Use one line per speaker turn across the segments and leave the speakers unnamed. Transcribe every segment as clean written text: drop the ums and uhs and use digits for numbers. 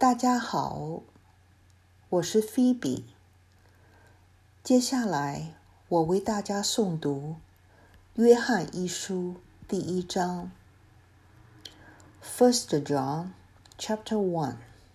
大家好，我是菲比。接下来我为大家诵读约翰一书第1章。1 John chapter 1.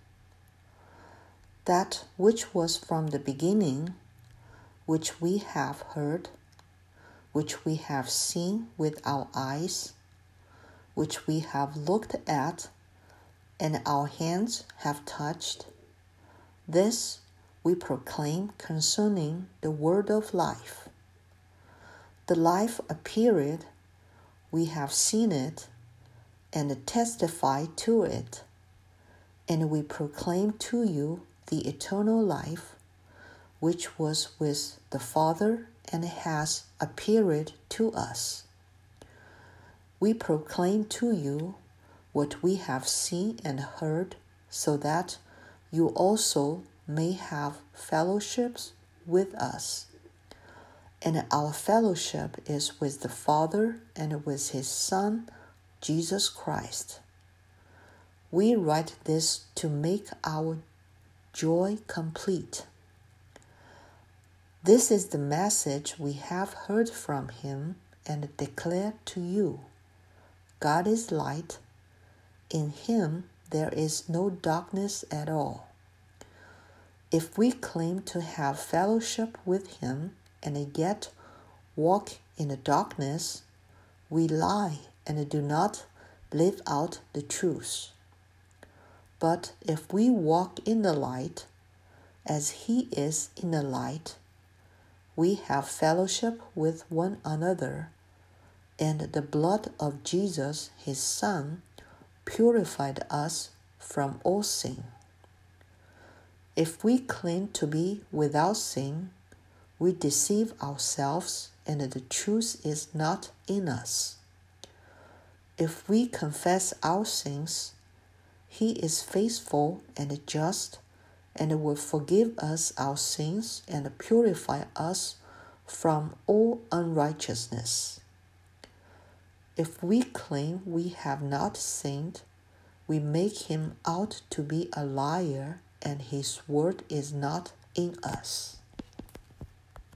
That which was from the beginning, which we have heard, which we have seen with our eyes, which we have looked at, and our hands have touched, this we proclaim concerning the word of life. The life appeared, we have seen it, and testify to it, and we proclaim to you the eternal life, which was with the Father and has appeared to us. We proclaim to you what we have seen and heard, so that you also may have fellowships with us. And our fellowship is with the Father and with His Son, Jesus Christ. We write this to make our joy complete. This is the message we have heard from Him and declare to you. God is light. In Him there is no darkness at all. If we claim to have fellowship with Him and yet walk in the darkness, we lie and do not live out the truth. But if we walk in the light, as He is in the light, we have fellowship with one another, and the blood of Jesus, His Son, purified us from all sin. If we claim to be without sin, we deceive ourselves, and the truth is not in us. If we confess our sins, He is faithful and just, and will forgive us our sins and purify us from all unrighteousness. If we claim we have not sinned, we make Him out to be a liar, and His word is not in us.